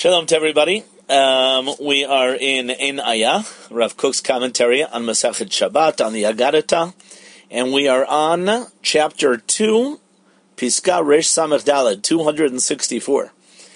Shalom to everybody. We are in Ein Ayah, Rav Kook's commentary on Masechet Shabbat, on the Haggadah, and we are on chapter 2, Piska Resh Samech Daled, 264.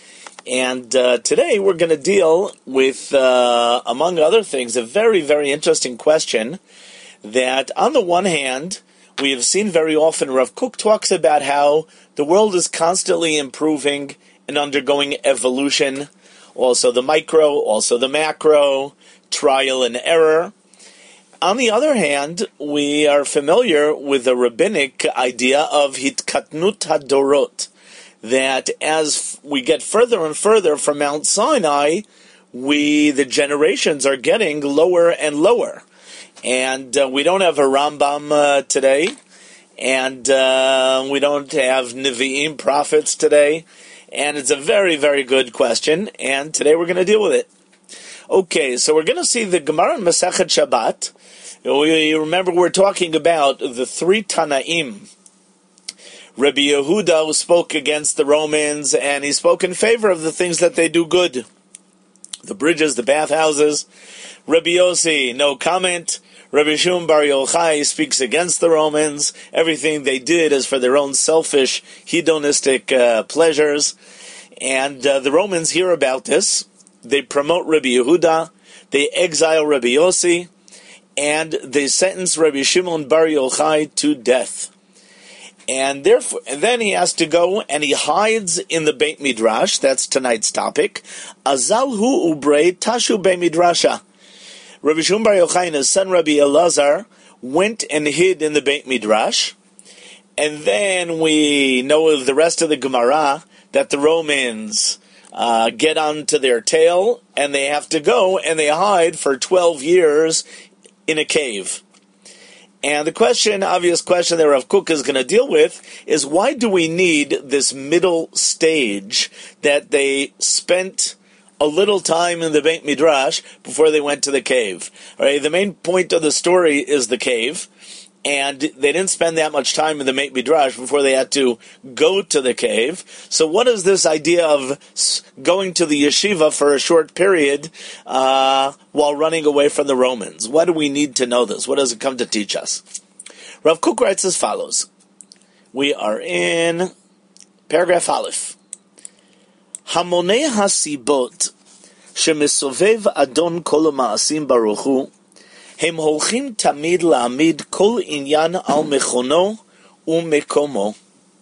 And today we're going to deal with, among other things, a very, very interesting question that, on the one hand, we have seen very often. Rav Kook talks about how the world is constantly improving and undergoing evolution, also the micro, also the macro, trial and error. On the other hand, we are familiar with the rabbinic idea of hitkatnut hadorot, that as we get further and further from Mount Sinai, the generations are getting lower and lower. And we don't have a Rambam today, and we don't have Nevi'im, prophets today. And it's a very, very good question, and today we're going to deal with it. Okay, so we're going to see the Gemara in Masechet Shabbat. You remember we're talking about the three Tanaim. Rabbi Yehuda spoke against the Romans, and he spoke in favor of the things that they do good. The bridges, the bathhouses. Rabbi Yossi, no comment. Rabbi Shimon Bar Yochai speaks against the Romans. Everything they did is for their own selfish, hedonistic pleasures. And the Romans hear about this. They promote Rabbi Yehuda. They exile Rabbi Yossi. And they sentence Rabbi Shimon Bar Yochai to death. And therefore, and then he has to go and he hides in the Beit Midrash. That's tonight's topic. Azalhu ubrei tashu Beit Midrasha. Rabbi Shimon Bar Yochai and his son Rabbi Elazar went and hid in the Beit Midrash. And then we know the rest of the Gemara that the Romans get onto their tail and they have to go and they hide for 12 years in a cave. And the obvious question that Rav Kook is going to deal with is, why do we need this middle stage that they spent a little time in the Beit Midrash before they went to the cave? Right? The main point of the story is the cave, and they didn't spend that much time in the Beit Midrash before they had to go to the cave. So what is this idea of going to the yeshiva for a short period while running away from the Romans? Why do we need to know this? What does it come to teach us? Rav Kook writes as follows. We are in paragraph Aleph. Hamonei hasibot shemesovv adon kol ha'ma'asim baruch hu הם הולכים תמיד להעמיד כל עניין על מכונו ומקומו.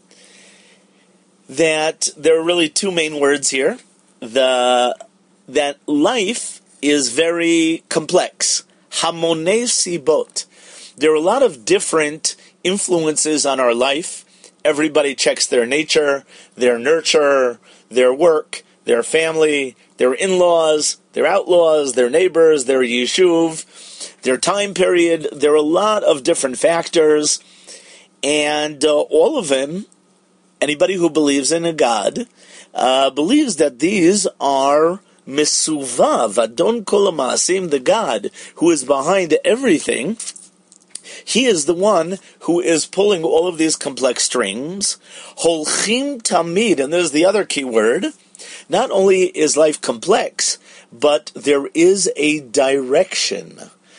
That there are really two main words here. That life is very complex. Hamonei sibot. There are a lot of different influences on our life. Everybody checks their nature, their nurture, their work, their family, their in-laws, their outlaws, their neighbors, their yeshuv, their time period. There are a lot of different factors, and all of them, anybody who believes in a God, believes that these are mesuvav, adon kol ha'ma'asim, the God who is behind everything. He is the one who is pulling all of these complex strings. Holchim tamid, and there's the other key word. Not only is life complex, but there is a direction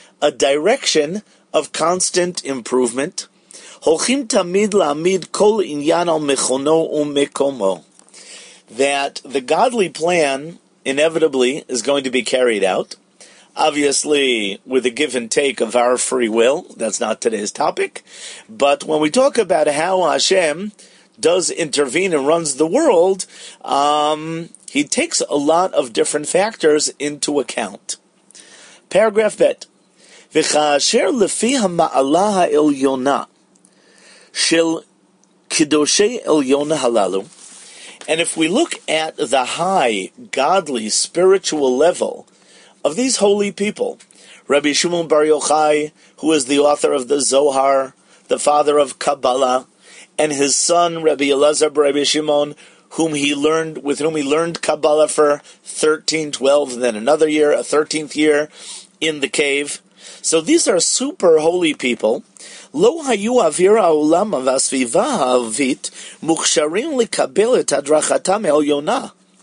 of constant improvement. Holchim tamid la'amid kol inyan al mechono u'mekomo. That the godly plan inevitably is going to be carried out. Obviously, with a give and take of our free will. That's not today's topic. But when we talk about how Hashem does intervene and runs the world, he takes a lot of different factors into account. Paragraph Bet. V'cha'asher lefi ha'ma'ala ha'elyona shel kidoshei elyona halalu. And if we look at the high, godly, spiritual level of these holy people, Rabbi Shimon Bar Yochai, who is the author of the Zohar, the father of Kabbalah, and his son Rabbi Elazar bar Rabbi Shimon, with whom he learned Kabbalah for 12, and then another year, a 13th year in the cave. So these are super holy people. Lo hayu avir ha'olam v'asviva ha'avit muksharim likabel et hadrachatam ha'elyona.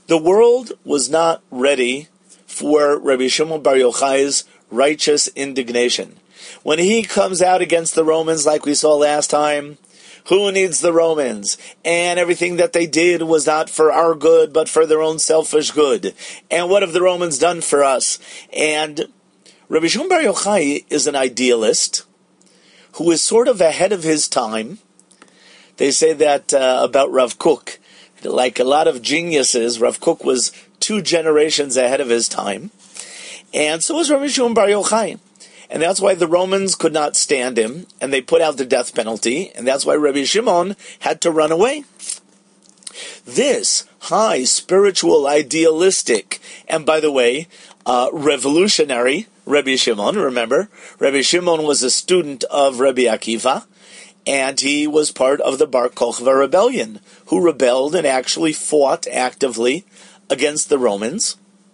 The world was not ready for Rabbi Shimon Bar Yochai's righteous indignation. When he comes out against the Romans like we saw last time, who needs the Romans? And everything that they did was not for our good, but for their own selfish good. And what have the Romans done for us? And Rabbi Shimon Bar Yochai is an idealist who is sort of ahead of his time. They say that about Rav Kook. Like a lot of geniuses, Rav Kook was 2 generations ahead of his time. And so was Rabbi Shimon Bar Yochai. And that's why the Romans could not stand him, and they put out the death penalty, and that's why Rabbi Shimon had to run away. This high, spiritual, idealistic, and by the way, revolutionary Rabbi Shimon, remember, Rabbi Shimon was a student of Rabbi Akiva, and he was part of the Bar Kokhba rebellion, who rebelled and actually fought actively against the Romans.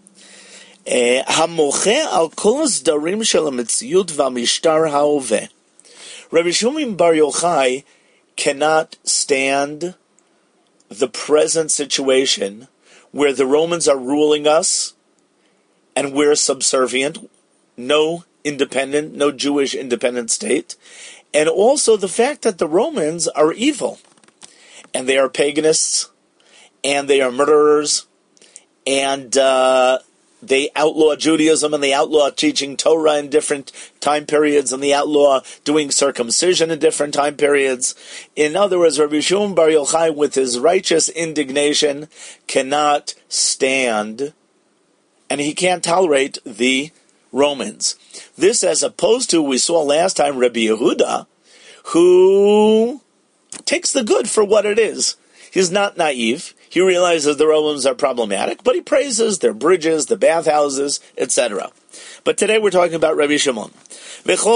Hamoche al kol hasdarim shel hametziut v'hamishtar haoveh. Rabbi Shimon Bar Yochai cannot stand the present situation where the Romans are ruling us and we're subservient, no Jewish independent state, and also the fact that the Romans are evil, and they are paganists, and they are murderers, and they outlaw Judaism, and they outlaw teaching Torah in different time periods, and they outlaw doing circumcision in different time periods. In other words, Rabbi Shimon Bar Yochai, with his righteous indignation, cannot stand, and he can't tolerate the Romans. This as opposed to, we saw last time, Rabbi Yehuda, who takes the good for what it is. He's not naive. He realizes the Romans are problematic, but he praises their bridges, the bathhouses, etc. But today we're talking about Rabbi Shimon. As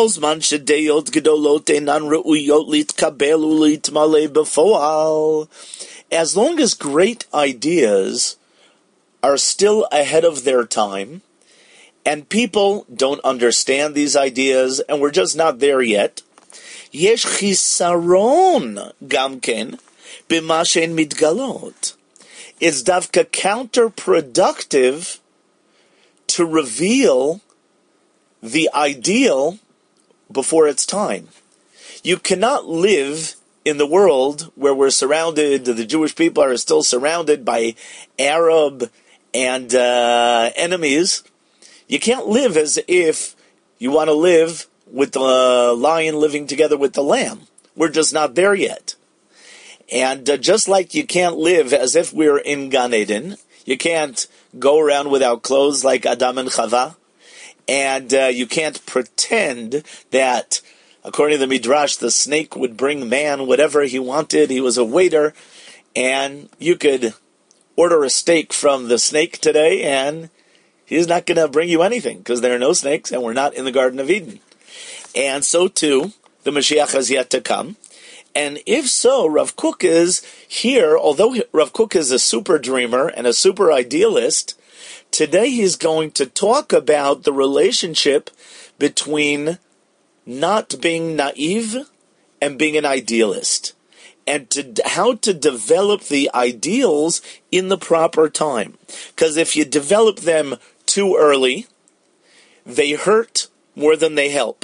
long as great ideas are still ahead of their time, and people don't understand these ideas, and we're just not there yet, yesh chisaron gamken b'ma she'en mitgalot. It's davka counterproductive to reveal the ideal before its time. You cannot live in the world where we're surrounded, the Jewish people are still surrounded by Arab and enemies. You can't live as if you want to live with the lion living together with the lamb. We're just not there yet. And just like you can't live as if we're in Gan Eden, you can't go around without clothes like Adam and Chava, and you can't pretend that, according to the Midrash, the snake would bring man whatever he wanted. He was a waiter, and you could order a steak from the snake today, and he's not going to bring you anything, because there are no snakes, and we're not in the Garden of Eden. And so, too, the Mashiach has yet to come. And if so, Rav Kook is here, although Rav Kook is a super dreamer and a super idealist, today he's going to talk about the relationship between not being naive and being an idealist, and how to develop the ideals in the proper time. Because if you develop them too early, they hurt more than they help.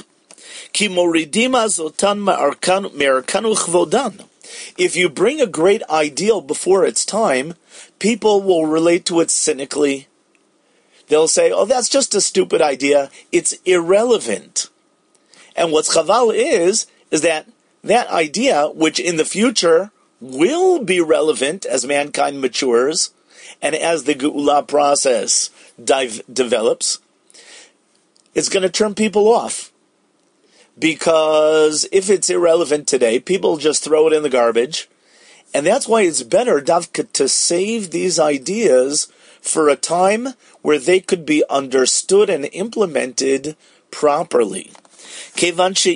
If you bring a great ideal before its time, people will relate to it cynically. They'll say, oh, that's just a stupid idea. It's irrelevant. And what's chaval is that idea, which in the future will be relevant as mankind matures and as the Geula process develops, it's going to turn people off. Because if it's irrelevant today, people just throw it in the garbage. And that's why it's better, Davka, to save these ideas for a time where they could be understood and implemented properly. Because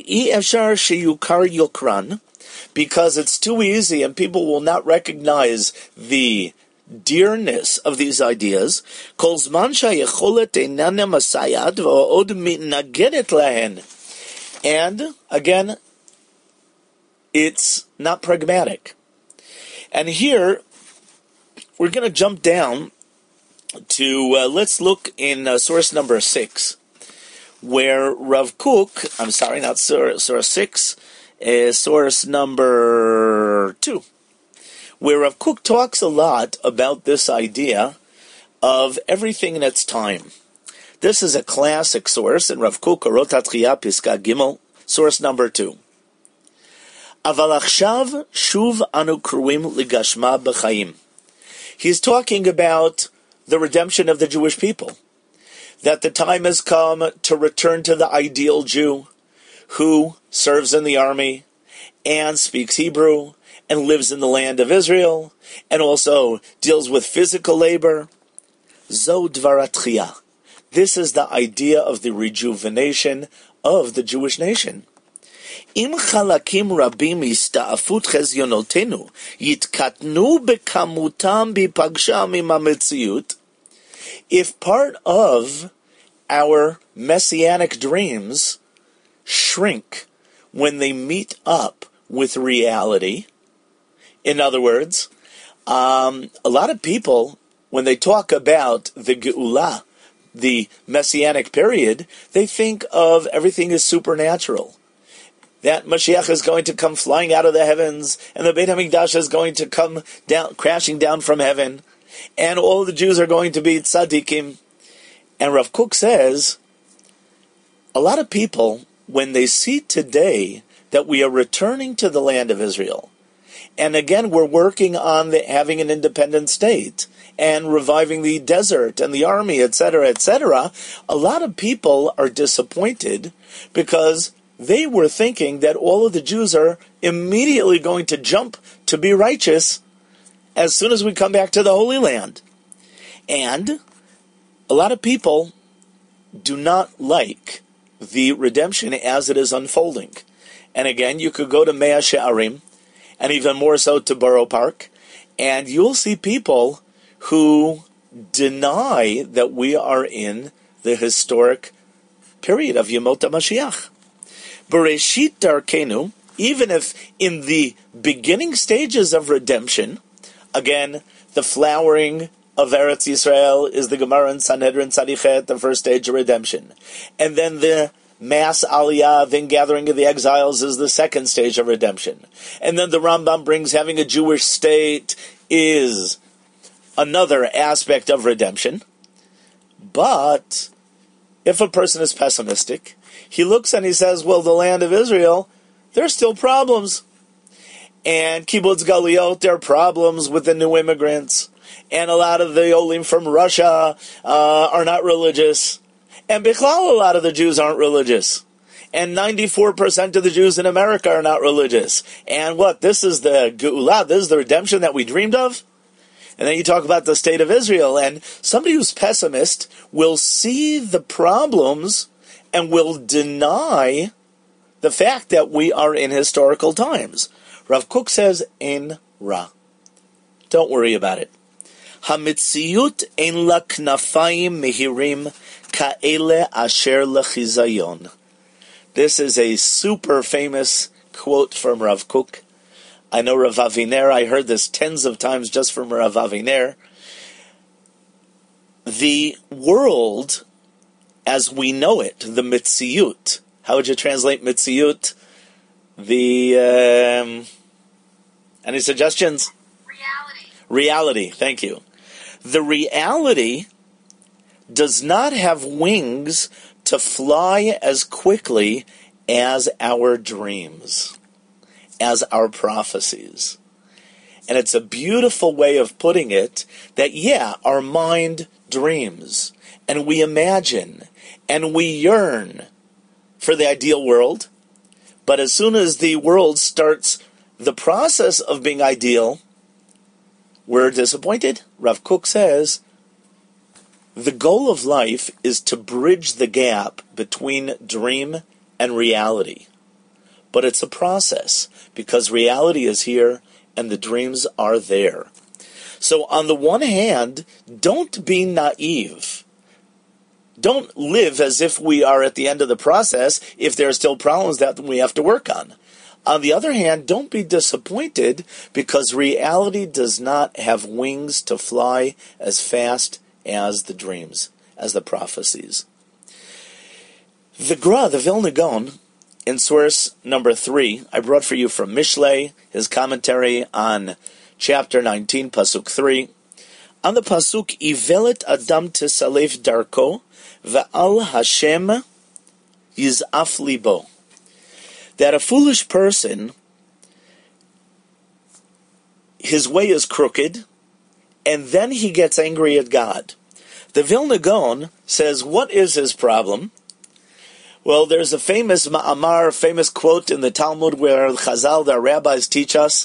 it's too easy and people will not recognize the dearness of these ideas. And, again, it's not pragmatic. And here, we're going to jump down let's look in source number 6, where Rav Kook, I'm sorry, not source 6, is source number 2, where Rav Kook talks a lot about this idea of everything in its time. This is a classic source in Rav Kook, Orot HaTchiyah, Piska Gimel, source number 2. Aval achshav shuv anu kruim ligashma b'chaim. He's talking about the redemption of the Jewish people, that the time has come to return to the ideal Jew who serves in the army and speaks Hebrew and lives in the land of Israel and also deals with physical labor. Zo dvar hatchiyah. This is the idea of the rejuvenation of the Jewish nation. Im chalakim rabim ista'afut chezyonotenu yitkatnu bekamutam bipagsham im hametziut. If part of our messianic dreams shrink when they meet up with reality, in other words, a lot of people, when they talk about the Geula, the messianic period, they think of everything as supernatural. That Mashiach is going to come flying out of the heavens, and the Beit HaMikdash is going to come down, crashing down from heaven, and all the Jews are going to be tzaddikim. And Rav Kook says, a lot of people, when they see today that we are returning to the land of Israel, and again we're working on having an independent state, and reviving the desert and the army, etc., etc., a lot of people are disappointed because they were thinking that all of the Jews are immediately going to jump to be righteous as soon as we come back to the Holy Land. And a lot of people do not like the redemption as it is unfolding. And again, you could go to Mea She'arim, and even more so to Borough Park, and you'll see people who deny that we are in the historic period of Yemot HaMashiach. Bereshit Darkenu, even if in the beginning stages of redemption, again, the flowering of Eretz Yisrael is the Gemara in Sanhedrin Tzadichet, the first stage of redemption. And then the mass aliyah, then gathering of the exiles, is the second stage of redemption. And then the Rambam brings having a Jewish state is another aspect of redemption. But if a person is pessimistic, he looks and he says, well, the land of Israel, there's still problems. And Kibbutz Galiot, there are problems with the new immigrants. And a lot of the Olim from Russia are not religious. And Bichlal, a lot of the Jews aren't religious. And 94% of the Jews in America are not religious. And what? This is the Geulah, this is the redemption that we dreamed of? And then you talk about the state of Israel, and somebody who's pessimist will see the problems and will deny the fact that we are in historical times. Rav Kook says, Ein Ra. Don't worry about it. Hamitziyut ein la knafayim mehirim ka'ele asher lechizayon. This is a super famous quote from Rav Kook. I know Rav Aviner, I heard this tens of times just from Rav Aviner. The world, as we know it, the mitziyut. How would you translate mitziyut? Any suggestions? Reality, thank you. The reality does not have wings to fly as quickly as our dreams, as our prophecies. And it's a beautiful way of putting it that, yeah, our mind dreams, and we imagine, and we yearn for the ideal world, but as soon as the world starts the process of being ideal, we're disappointed. Rav Kook says, the goal of life is to bridge the gap between dream and reality. But it's a process, because reality is here and the dreams are there. So on the one hand, don't be naive. Don't live as if we are at the end of the process if there are still problems that we have to work on. On the other hand, don't be disappointed because reality does not have wings to fly as fast as the dreams, as the prophecies. The Gra, the Vilna Gaon, in source number 3, I brought for you from Mishlei, his commentary on chapter 19, Pasuk 3. On the Pasuk, Ivelet Adam Tisalef Darko, Va'al Hashem Yiz'af Libo. That a foolish person, his way is crooked, and then he gets angry at God. The Vilna Gaon says, what is his problem? Well, there's a famous ma'amar, famous quote in the Talmud where Chazal, the rabbis, teach us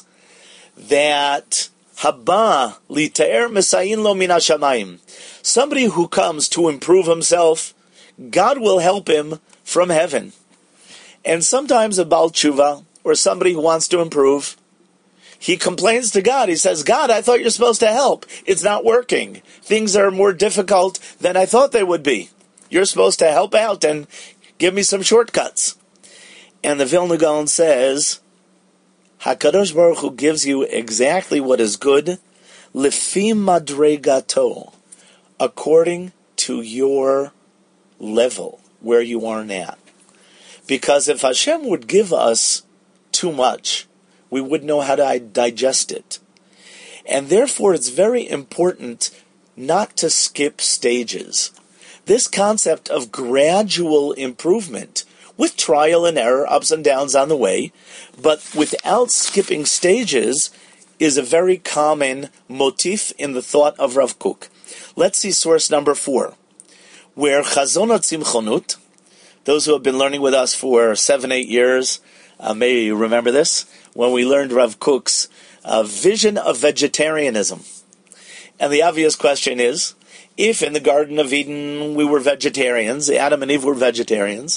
that Haba litaer mesayin lo min hashamayim. Somebody who comes to improve himself, God will help him from heaven. And sometimes a Baal Tshuva, or somebody who wants to improve, he complains to God. He says, God, I thought you're supposed to help. It's not working. Things are more difficult than I thought they would be. You're supposed to help out and give me some shortcuts. And the Vilna Gaon says, HaKadosh Baruch Hu gives you exactly what is good, lefi madregato, according to your level, where you are at. Because if Hashem would give us too much, we wouldn't know how to digest it. And therefore it's very important not to skip stages. This concept of gradual improvement, with trial and error, ups and downs on the way, but without skipping stages, is a very common motif in the thought of Rav Kook. Let's see source number 4, where Chazon HaTzimchonut, those who have been learning with us for 7-8 years, may remember this, when we learned Rav Kook's vision of vegetarianism. And the obvious question is, if in the Garden of Eden we were vegetarians, Adam and Eve were vegetarians,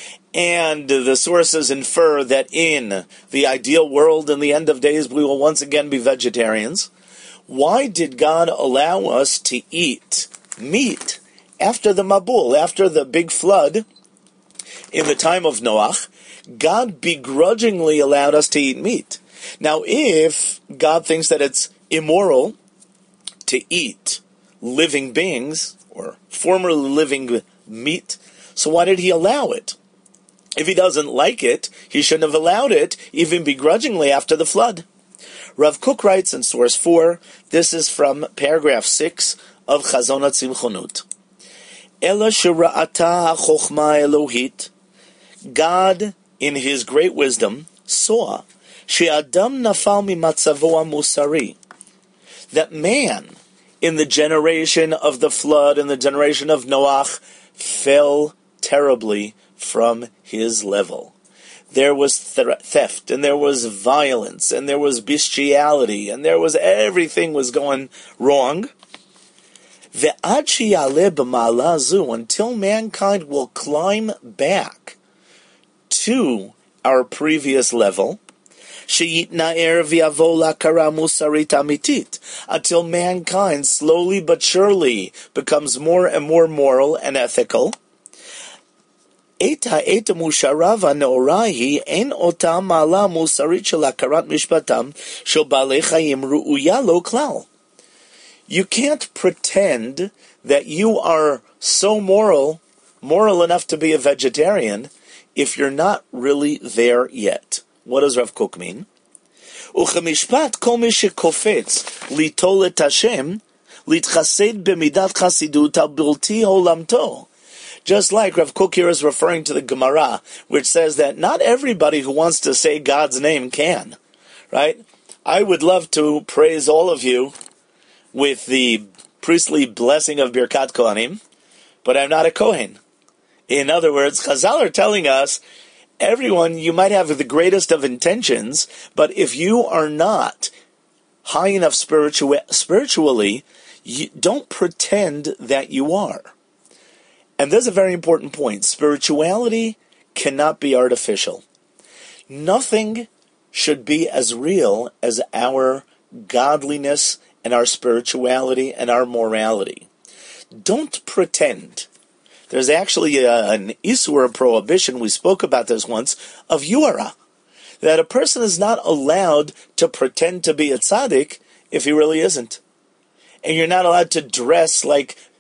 and the sources infer that in the ideal world in the end of days we will once again be vegetarians, why did God allow us to eat meat after the Mabul, after the big flood in the time of Noach? God begrudgingly allowed us to eat meat. Now, if God thinks that it's immoral to eat living beings, or formerly living meat, so why did he allow it? If he doesn't like it, he shouldn't have allowed it, even begrudgingly, after the flood. Rav Kook writes in source 4, this is from paragraph 6 of Chazon HaTzimchonut. Ela shira'ata ha'chochma Elohit, God, in his great wisdom, saw she'adam nafal mimatzavo musari, that man, in the generation of the flood, in the generation of Noach, fell terribly from his level. There was theft, and there was violence, and there was bestiality, and there was everything was going wrong. Ve'ad sheyaleh b'ma'ala zu, until mankind will climb back to our previous level, sheyitna'er v'yavo l'akara musarit amitit, until mankind slowly but surely becomes more and more moral and ethical. Eta musharava neorahi en ota ma'ala musarit shel akarat mishpatam shel balei chayim ru'uya lo klal. You can't pretend that you are so moral enough to be a vegetarian, if you're not really there yet. What does Rav Kook mean? Uchemishpat kol mi shekofetz litol et Hashem litchased b'midat chasidut al bilti olamto. Just like Rav Kook here is referring to the Gemara, which says that not everybody who wants to say God's name can, right? I would love to praise all of you with the priestly blessing of Birkat Kohanim, but I'm not a Kohen. In other words, Chazal are telling us, everyone, you might have the greatest of intentions, but if you are not high enough spiritually, you don't pretend that you are. And there's a very important point. Spirituality cannot be artificial. Nothing should be as real as our godliness and our spirituality and our morality. Don't pretend. There's actually an isur, a prohibition, we spoke about this once, of yuara, that a person is not allowed to pretend to be a tzaddik if he really isn't. And you're not allowed to dress like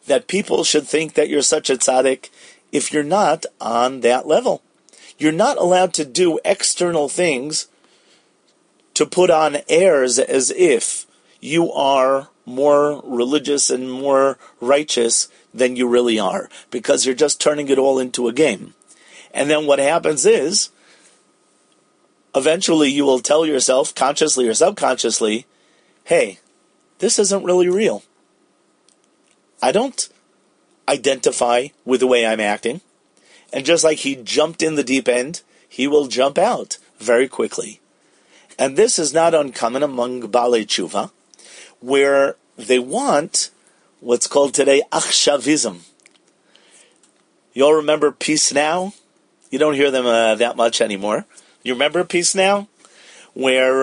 that people should think that you're such a tzaddik if you're not on that level. You're not allowed to do external things to put on airs as if you are more religious and more righteous than you really are, because you're just turning it all into a game. And then what happens is, eventually you will tell yourself, consciously or subconsciously, hey, this isn't really real. I don't identify with the way I'm acting. And just like he jumped in the deep end, he will jump out very quickly. And this is not uncommon among Baalei Tshuva, where they want what's called today achshavism. You all remember Peace Now? You don't hear them that much anymore. You remember Peace Now? Where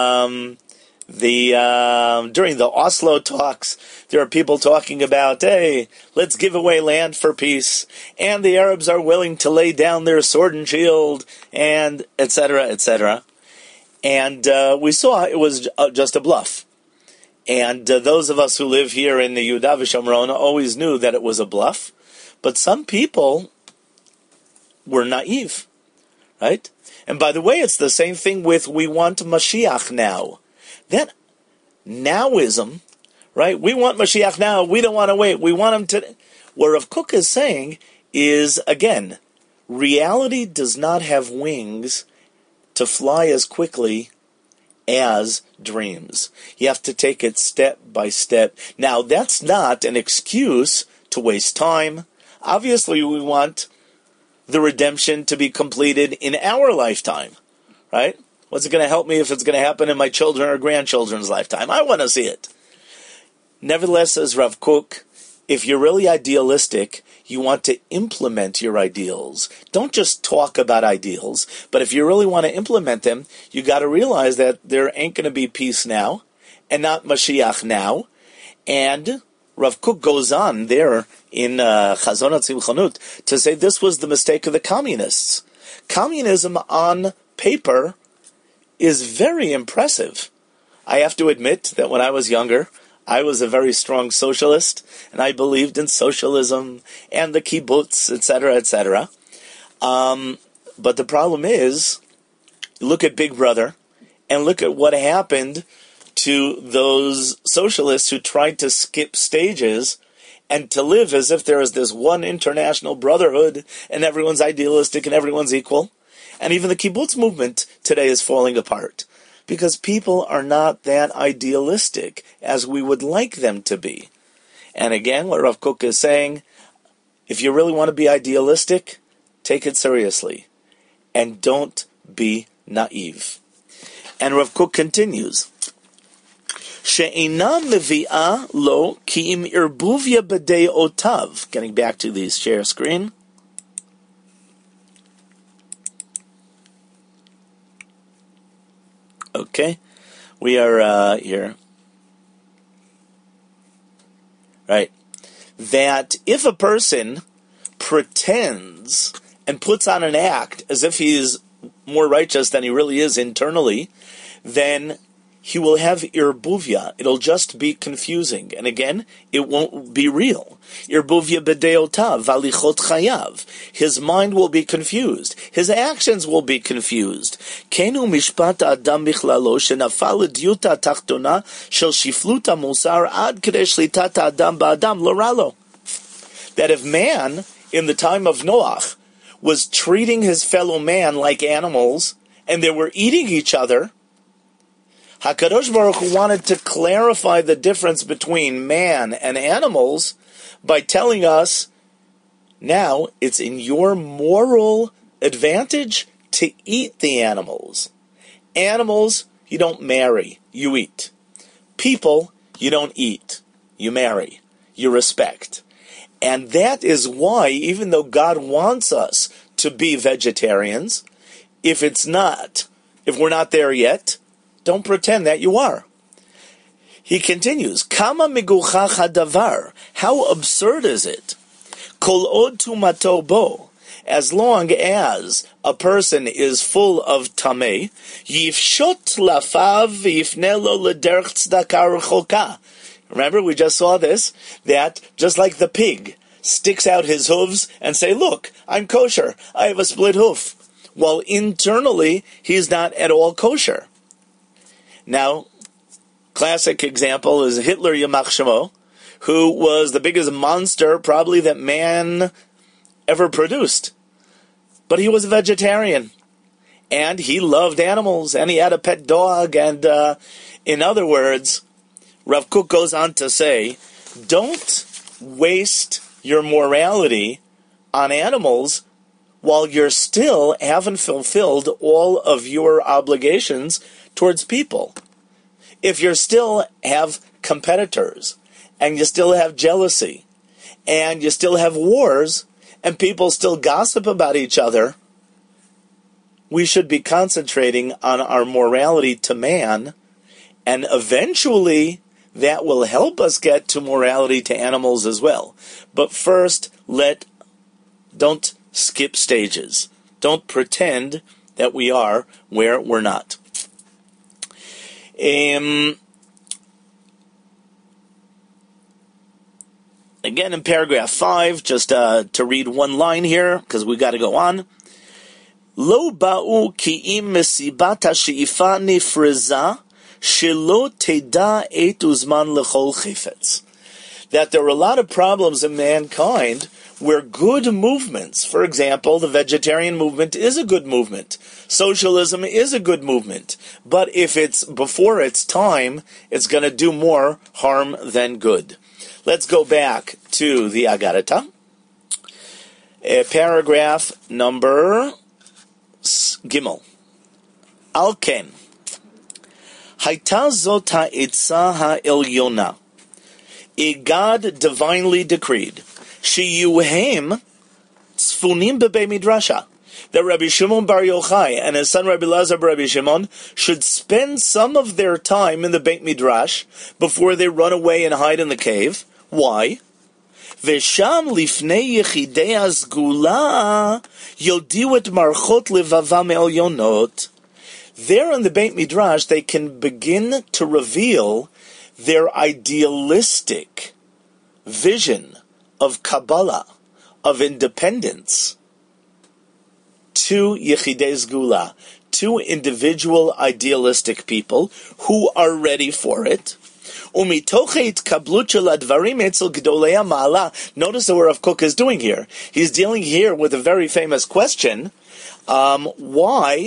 during the Oslo talks, there are people talking about, hey, let's give away land for peace, and the Arabs are willing to lay down their sword and shield, and etc., etc. And we saw it was just a bluff. And those of us who live here in the Yehuda v'Shomron always knew that it was a bluff. But some people were naive, right? And by the way, it's the same thing with we want Mashiach now. That nowism, right? We want Mashiach now. We don't want to wait. We want him to... What Rav Kook is saying is, again, reality does not have wings to fly as quickly as dreams. You have to take it step by step. Now, that's not an excuse to waste time. Obviously, we want the redemption to be completed in our lifetime, right? What's it going to help me if it's going to happen in my children or grandchildren's lifetime? I want to see it. Nevertheless, says Rav Kook, if you're really idealistic, you want to implement your ideals. Don't just talk about ideals, but if you really want to implement them, you got to realize that there ain't going to be peace now, and not Mashiach now. And Rav Kook goes on there in Chazon HaTzimchonut to say this was the mistake of the communists. Communism on paper is very impressive. I have to admit that when I was younger, I was a very strong socialist, and I believed in socialism and the kibbutz, etc., etc. But the problem is, look at Big Brother, and look at what happened to those socialists who tried to skip stages and to live as if there is this one international brotherhood, and everyone's idealistic and everyone's equal. And even the kibbutz movement today is falling apart, because people are not that idealistic as we would like them to be. And again, what Rav Kook is saying, if you really want to be idealistic, take it seriously. And don't be naive. And Rav Kook continues, She'ina mevi'ah lo ki im irbuvya b'dei otav. Getting back to the share screen. Okay, we are here. Right. That if a person pretends and puts on an act as if he is more righteous than he really is internally, then he will have irbuvya. It'll just be confusing. And again, it won't be real. Irbuvya b'deotav v'alichot chayav. His mind will be confused. His actions will be confused. Kenu mishpat adam bichlalo shenafal l'diuta tachtona shel shifluta musar ad kedei shlitat adam ba'adam loralo. That if man, in the time of Noach, was treating his fellow man like animals, and they were eating each other, HaKadosh Baruch Hu wanted to clarify the difference between man and animals by telling us, now it's in your moral advantage to eat the animals. Animals, you don't marry, you eat. People, you don't eat, you marry, you respect. And that is why, even though God wants us to be vegetarians, if we're not there yet, don't pretend that you are. He continues, Kama miguchach hadavar. How absurd is it? Kol od tumato bo. As long as a person is full of tameh, yifshot lafav v'yifne lo l'derech tzedakah rechoka. Remember, we just saw this, that just like the pig sticks out his hooves and say, look, I'm kosher, I have a split hoof. While internally, he's not at all kosher. Now, classic example is Hitler Yamach Shemo, who was the biggest monster probably that man ever produced. But he was a vegetarian. And he loved animals, and he had a pet dog, and in other words, Rav Kook goes on to say, don't waste your morality on animals while you still haven't fulfilled all of your obligations towards people. If you still have competitors, and you still have jealousy, and you still have wars, and people still gossip about each other, we should be concentrating on our morality to man, and eventually that will help us get to morality to animals as well. But first, don't skip stages. Don't pretend that we are where we're not. Again, in paragraph 5, just to read one line here, because we got to go on. Lo ba'u ki im mesibat ha'she'ifa nifreza shelo teda et uzman lechol chifetz. That there are a lot of problems in mankind where good movements, for example, the vegetarian movement is a good movement. Socialism is a good movement. But if it's before its time, it's going to do more harm than good. Let's go back to the Agarata. Paragraph number Gimel. Al ken, Haita zot ha'etza ha'elyona. God divinely decreed, Sheyuhem tzfunim bebei midrasha, that Rabbi Shimon Bar Yochai and his son Rabbi Elazar bar Rabbi Shimon should spend some of their time in the Beit Midrash before they run away and hide in the cave. Why? Vesham lifnei yechidei hazgula yodiu et marchot levavam elyonot. There in the Beit Midrash, they can begin to reveal their idealistic vision of Kabbalah, of independence, to Yechidei Zgula, to individual idealistic people who are ready for it. Notice what Rav Kook is doing here. He's dealing here with a very famous question. Why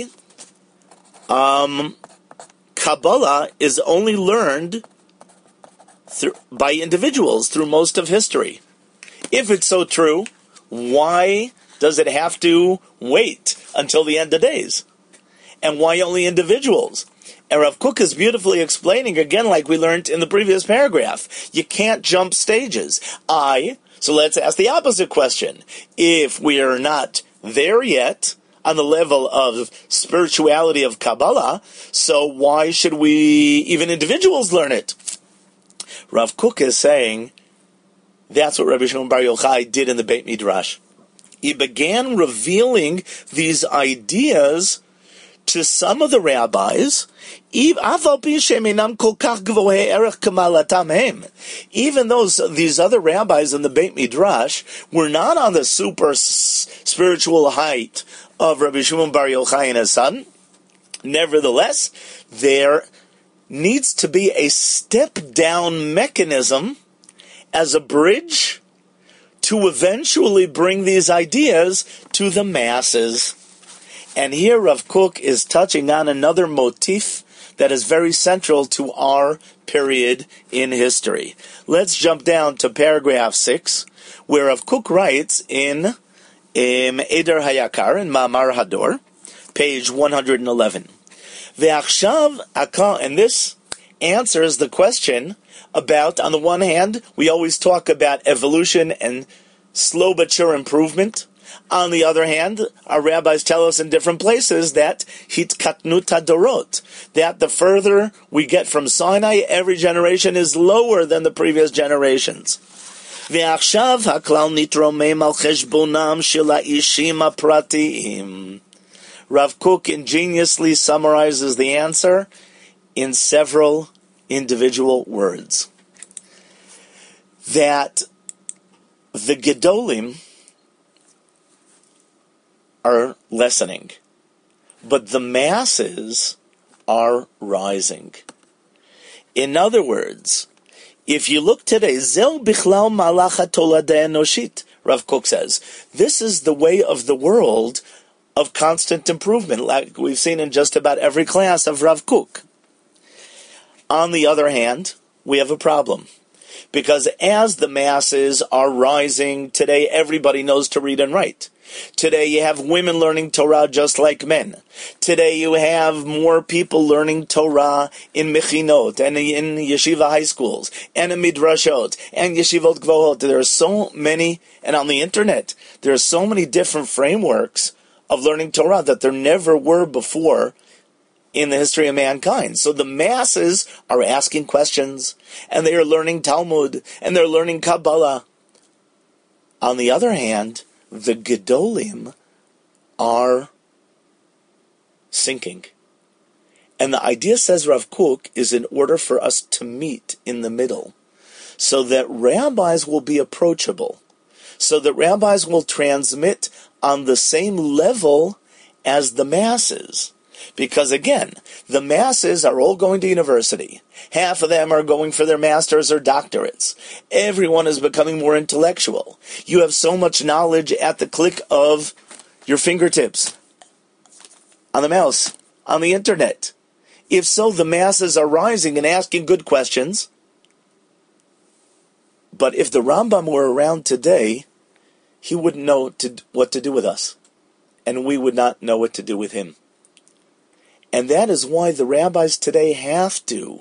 Kabbalah is only learned by individuals through most of history. If it's so true, why does it have to wait until the end of days? And why only individuals? And Rav Kook is beautifully explaining, again, like we learned in the previous paragraph, you can't jump stages. So let's ask the opposite question. If we are not there yet on the level of spirituality of Kabbalah, so why should we, even individuals, learn it? Rav Kook is saying that's what Rabbi Shimon Bar Yochai did in the Beit Midrash. He began revealing these ideas to some of the rabbis, even though these other rabbis in the Beit Midrash were not on the super spiritual height of Rabbi Shimon Bar Yochai and his son. Nevertheless, there needs to be a step-down mechanism as a bridge to eventually bring these ideas to the masses. And here Rav Kook is touching on another motif that is very central to our period in history. Let's jump down to paragraph 6, where Rav Kook writes in Eder Hayakar, in Ma'amar Hador, page 111. And this answers the question about, on the one hand, we always talk about evolution and slow but sure improvement. On the other hand, our rabbis tell us in different places that hitkatnut hadorot, that the further we get from Sinai, every generation is lower than the previous generations. Ve'achshav haklal nitromem al cheshbonam shel ha'ishim ha'pratiyim. Rav Kook ingeniously summarizes the answer in several individual words. that the Gedolim are lessening, but the masses are rising. In other words, if you look today, Zel Bichlal Malacha Tolada Enoshit, Rav Kook says, this is the way of the world of constant improvement, like we've seen in just about every class of Rav Kook. On the other hand, we have a problem. Because as the masses are rising, today everybody knows to read and write. Today you have women learning Torah just like men. Today you have more people learning Torah in Mechinot and in yeshiva high schools and in Midrashot and Yeshivot Gvohot. There are so many, and on the internet, there are so many different frameworks of learning Torah that there never were before in the history of mankind. So the masses are asking questions, and they are learning Talmud, and they're learning Kabbalah. On the other hand, the Gedolim are sinking. And the idea, says Rav Kook, is in order for us to meet in the middle, so that rabbis will be approachable, so that rabbis will transmit on the same level as the masses. Because again, the masses are all going to university. Half of them are going for their masters or doctorates. Everyone is becoming more intellectual. You have so much knowledge at the click of your fingertips, on the mouse, on the internet. If so, the masses are rising and asking good questions. But if the Rambam were around today, he wouldn't know what to do with us. And we would not know what to do with him. And that is why the rabbis today have to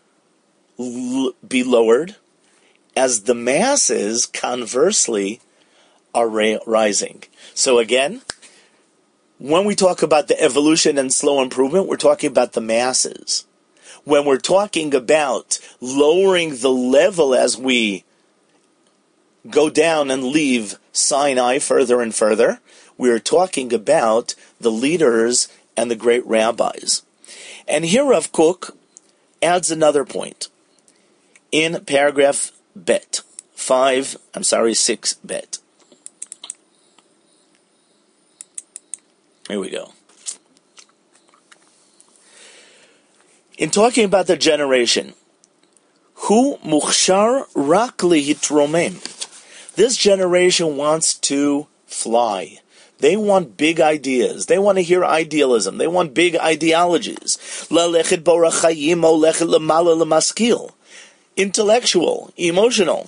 be lowered, as the masses, conversely, are rising. So again, when we talk about the evolution and slow improvement, we're talking about the masses. When we're talking about lowering the level as we go down and leave Sinai further and further, we're talking about the leaders and the great rabbis. And here Rav Kook adds another point. In paragraph bet, 6 bet. Here we go. In talking about the generation, Hu mukhshar rak lihitromem. This generation wants to fly. They want big ideas. They want to hear idealism. They want big ideologies. Intellectual, emotional.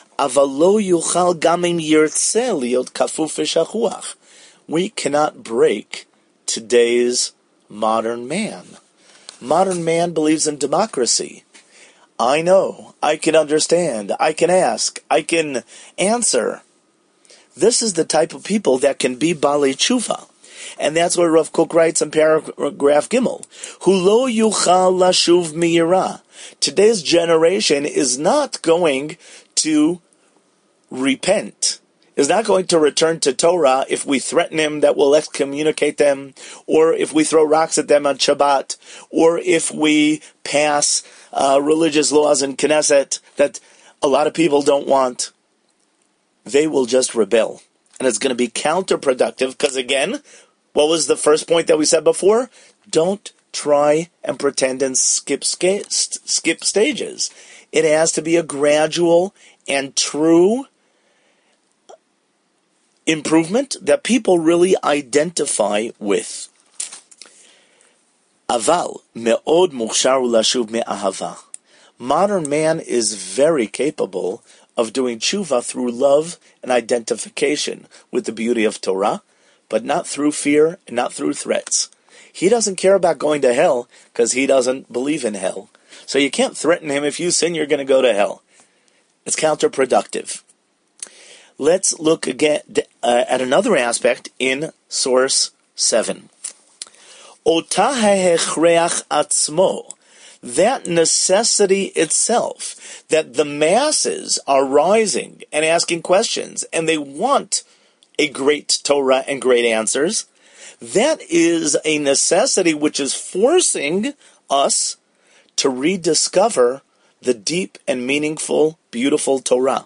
We cannot break today's modern man. Modern man believes in democracy. I know, I can understand, I can ask, I can answer. This is the type of people that can be Balei Tshuva. And that's what Rav Kook writes in paragraph Gimel. Hu lo yuchal lashuv miyira. Today's generation is not going to repent, is not going to return to Torah if we threaten him that we'll excommunicate them, or if we throw rocks at them on Shabbat, or if we pass religious laws in Knesset that a lot of people don't want. They will just rebel. And it's going to be counterproductive because, again, what was the first point that we said before? Don't try and pretend and skip stages. It has to be a gradual and true improvement that people really identify with. Aval me'od mukhshar lashuv me'ahava. Modern man is very capable of doing tshuva through love and identification with the beauty of Torah, but not through fear and not through threats. He doesn't care about going to hell because he doesn't believe in hell. So you can't threaten him. If you sin, you're going to go to hell. It's counterproductive. Let's look again at another aspect in source 7. Ota ha'hechreach atzmo. That necessity itself, that the masses are rising and asking questions, and they want a great Torah and great answers, that is a necessity which is forcing us to rediscover the deep and meaningful, beautiful Torah.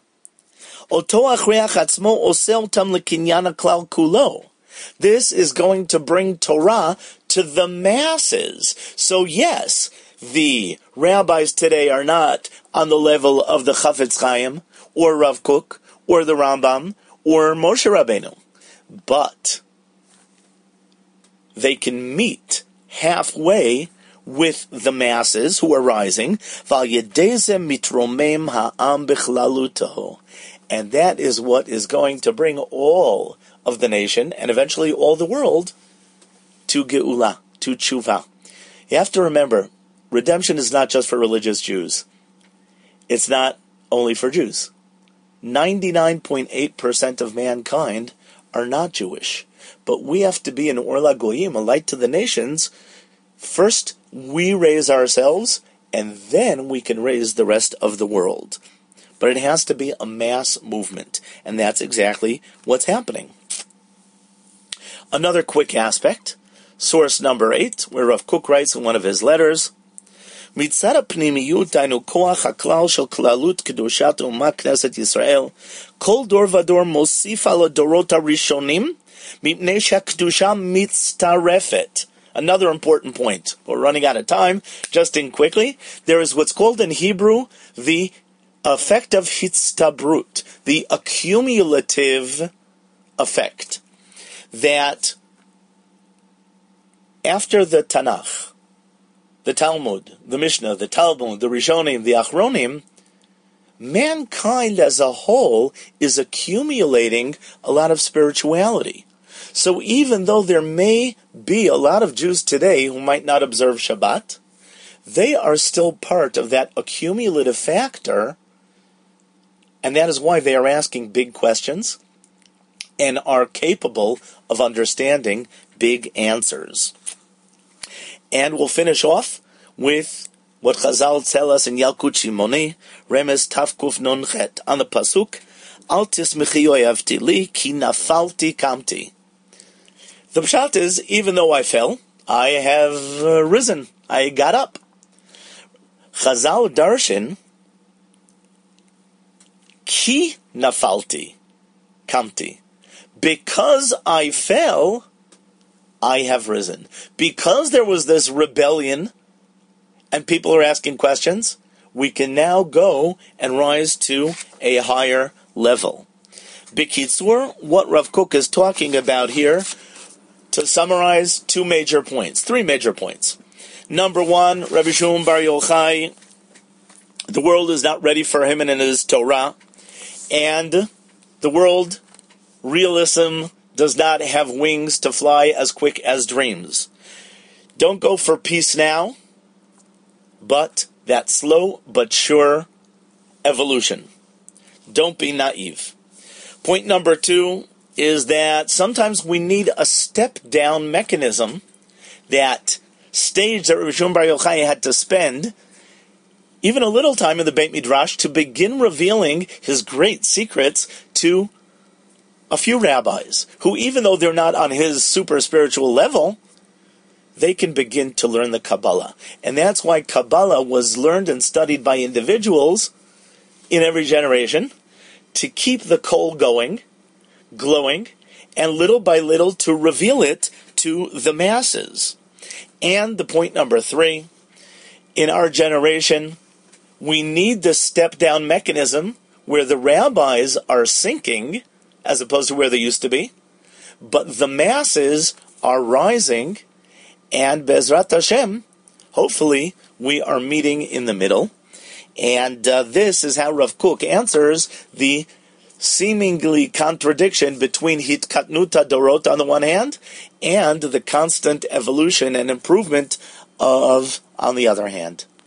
This is going to bring Torah to the masses. So yes, the rabbis today are not on the level of the Chafetz Chaim, or Rav Kook, or the Rambam, or Moshe Rabbeinu. But they can meet halfway with the masses who are rising. And that is what is going to bring all of the nation, and eventually all the world, to Geula, to Tshuva. You have to remember, redemption is not just for religious Jews. It's not only for Jews. 99.8% of mankind are not Jewish. But we have to be an Or LaGoyim, a light to the nations. First, we raise ourselves, and then we can raise the rest of the world. But it has to be a mass movement, and that's exactly what's happening. Another quick aspect, source number 8, where Rav Kook writes in one of his letters, Mitzad ha'pnimiyut dainu koach haklal shel klalut kedushat u'ma Knesset Yisrael kol dor vador mosif al dorot harishonim mipnei she'kedusha mitztarefet. Another important point. We're running out of time. Just in quickly, there is what's called in Hebrew the effect of hitztabrut, the accumulative effect. That after the Tanakh, the Talmud, the Mishnah, the Talmud, the Rishonim, the Achronim, mankind as a whole is accumulating a lot of spirituality. So even though there may be a lot of Jews today who might not observe Shabbat, they are still part of that accumulative factor, and that is why they are asking big questions and are capable of understanding big answers. And we'll finish off with what Chazal tell us in Yalkut Shimoni, Remes Tafkuf Nun Chet, on the pasuk, Al tismechi oyavti li, ki nafalti kamti. The pshat is, even though I fell, I have risen. I got up. Chazal darshan, ki nafalti kamti. Because I fell, I have risen. Because there was this rebellion, and people are asking questions, we can now go and rise to a higher level. B'kitzur, what Rav Kook is talking about here, to summarize, three major points. Number one, Rabbi Shimon Bar Yochai, the world is not ready for him and in his Torah, and the world, realism, does not have wings to fly as quick as dreams. Don't go for peace now, but that slow but sure evolution. Don't be naive. Point number two is that sometimes we need a step-down mechanism, that stage that Rabbi Shimon Bar Yochai had to spend even a little time in the Beit Midrash to begin revealing his great secrets to a few rabbis, who even though they're not on his super spiritual level, they can begin to learn the Kabbalah. And that's why Kabbalah was learned and studied by individuals in every generation to keep the coal going, glowing, and little by little to reveal it to the masses. And the point number three, in our generation, we need the step-down mechanism where the rabbis are sinking as opposed to where they used to be, but the masses are rising, and Bezrat Hashem, hopefully, we are meeting in the middle. And this is how Rav Kook answers the seemingly contradiction between Hitkatnuta Dorot on the one hand, and the constant evolution and improvement of on the other hand.